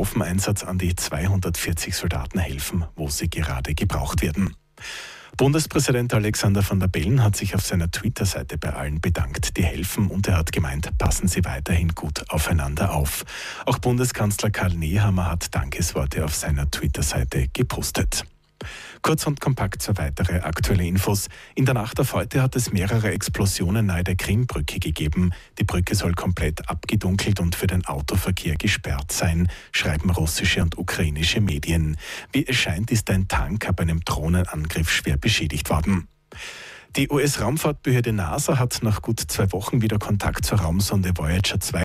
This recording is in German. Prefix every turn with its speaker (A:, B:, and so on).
A: Katastropheneinsatz an die 240 Soldaten helfen, wo sie gerade gebraucht werden. Bundespräsident Alexander Van der Bellen hat sich auf seiner Twitter-Seite bei allen bedankt, die helfen, und er hat gemeint, passen Sie weiterhin gut aufeinander auf. Auch Bundeskanzler Karl Nehammer hat Dankesworte auf seiner Twitter-Seite gepostet. Kurz und kompakt zur weitere aktuelle Infos. In der Nacht auf heute hat es mehrere Explosionen nahe der Krimbrücke gegeben. Die Brücke soll komplett abgedunkelt und für den Autoverkehr gesperrt sein, schreiben russische und ukrainische Medien. Wie es scheint, ist ein Tanker bei einem Drohnenangriff schwer beschädigt worden. Die US-Raumfahrtbehörde NASA hat nach gut 2 Wochen wieder Kontakt zur Raumsonde Voyager 2